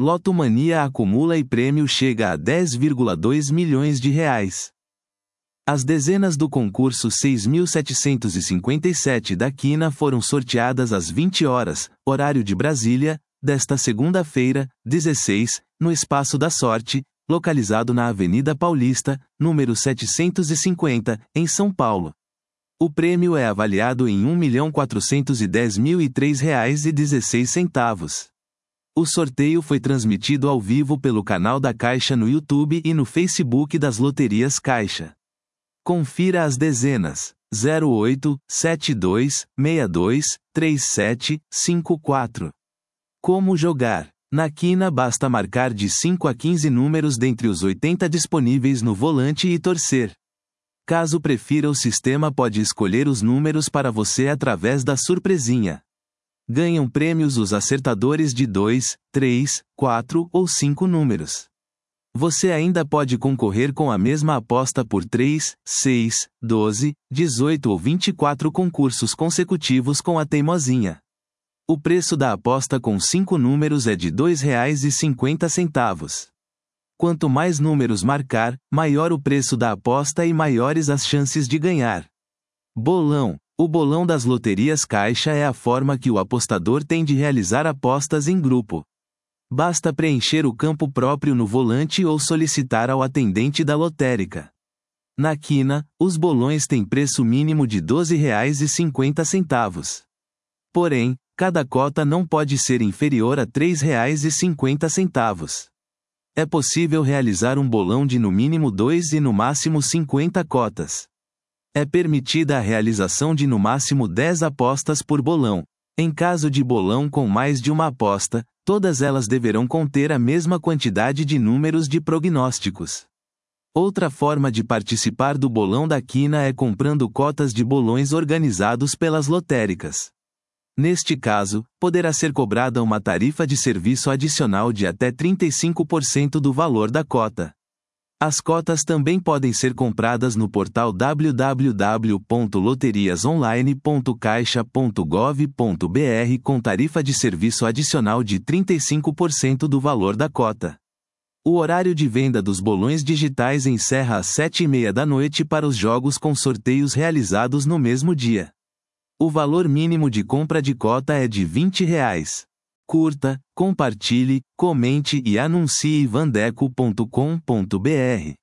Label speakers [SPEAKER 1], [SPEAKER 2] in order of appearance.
[SPEAKER 1] Lotomania acumula e prêmio chega a 10,2 milhões de reais. As dezenas do concurso 6.757 da Quina foram sorteadas às 20 horas, horário de Brasília, desta segunda-feira, 16, no Espaço da Sorte, localizado na Avenida Paulista, número 750, em São Paulo. O prêmio é avaliado em R$ 1.410.003,16. O sorteio foi transmitido ao vivo pelo canal da Caixa no YouTube e no Facebook das Loterias Caixa. Confira as dezenas: 08, 72, 62, 37, 54. Como jogar? Na Quina basta marcar de 5 a 15 números dentre os 80 disponíveis no volante e torcer. Caso prefira, o sistema pode escolher os números para você através da surpresinha. Ganham prêmios os acertadores de 2, 3, 4 ou 5 números. Você ainda pode concorrer com a mesma aposta por 3, 6, 12, 18 ou 24 concursos consecutivos com a teimosinha. O preço da aposta com 5 números é de R$ 2,50. Quanto mais números marcar, maior o preço da aposta e maiores as chances de ganhar. Bolão. O bolão das Loterias Caixa é a forma que o apostador tem de realizar apostas em grupo. Basta preencher o campo próprio no volante ou solicitar ao atendente da lotérica. Na Quina, os bolões têm preço mínimo de R$ 12,50. Porém, cada cota não pode ser inferior a R$ 3,50. É possível realizar um bolão de no mínimo 2 e no máximo 50 cotas. É permitida a realização de no máximo 10 apostas por bolão. Em caso de bolão com mais de uma aposta, todas elas deverão conter a mesma quantidade de números de prognósticos. Outra forma de participar do bolão da Quina é comprando cotas de bolões organizados pelas lotéricas. Neste caso, poderá ser cobrada uma tarifa de serviço adicional de até 35% do valor da cota. As cotas também podem ser compradas no portal www.loteriasonline.caixa.gov.br com tarifa de serviço adicional de 35% do valor da cota. O horário de venda dos bolões digitais encerra às 7h30 da noite para os jogos com sorteios realizados no mesmo dia. O valor mínimo de compra de cota é de R$ 20. Curta, compartilhe, comente e anuncie vandeco.com.br.